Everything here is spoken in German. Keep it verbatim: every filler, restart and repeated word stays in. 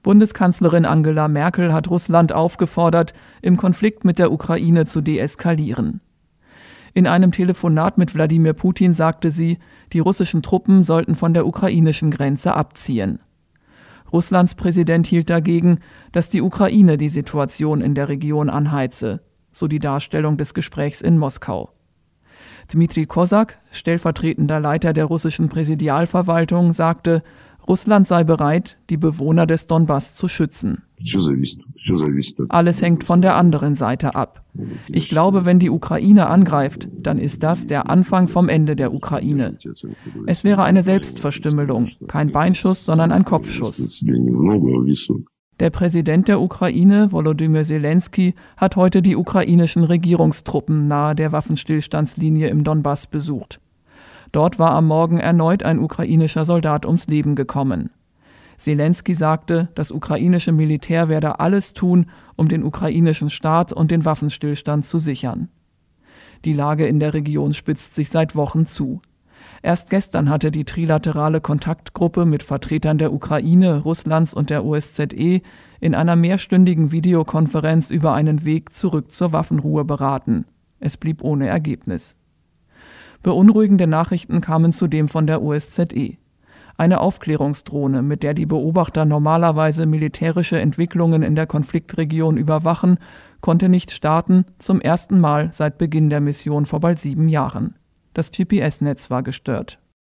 Bundeskanzlerin Angela Merkel hat Russland aufgefordert, im Konflikt mit der Ukraine zu deeskalieren. In einem Telefonat mit Wladimir Putin sagte sie, die russischen Truppen sollten von der ukrainischen Grenze abziehen. Russlands Präsident hielt dagegen, dass die Ukraine die Situation in der Region anheize, so die Darstellung des Gesprächs in Moskau. Dmitri Kozak, stellvertretender Leiter der russischen Präsidialverwaltung, sagte, Russland sei bereit, die Bewohner des Donbass zu schützen. Alles hängt von der anderen Seite ab. Ich glaube, wenn die Ukraine angreift, dann ist das der Anfang vom Ende der Ukraine. Es wäre eine Selbstverstümmelung, kein Beinschuss, sondern ein Kopfschuss. Der Präsident der Ukraine, Volodymyr Zelensky, hat heute die ukrainischen Regierungstruppen nahe der Waffenstillstandslinie im Donbass besucht. Dort war am Morgen erneut ein ukrainischer Soldat ums Leben gekommen. Zelensky sagte, das ukrainische Militär werde alles tun, um den ukrainischen Staat und den Waffenstillstand zu sichern. Die Lage in der Region spitzt sich seit Wochen zu. Erst gestern hatte die trilaterale Kontaktgruppe mit Vertretern der Ukraine, Russlands und der O S Z E in einer mehrstündigen Videokonferenz über einen Weg zurück zur Waffenruhe beraten. Es blieb ohne Ergebnis. Beunruhigende Nachrichten kamen zudem von der O S Z E. Eine Aufklärungsdrohne, mit der die Beobachter normalerweise militärische Entwicklungen in der Konfliktregion überwachen, konnte nicht starten, zum ersten Mal seit Beginn der Mission vor bald sieben Jahren. Das G P S-Netz war gestört.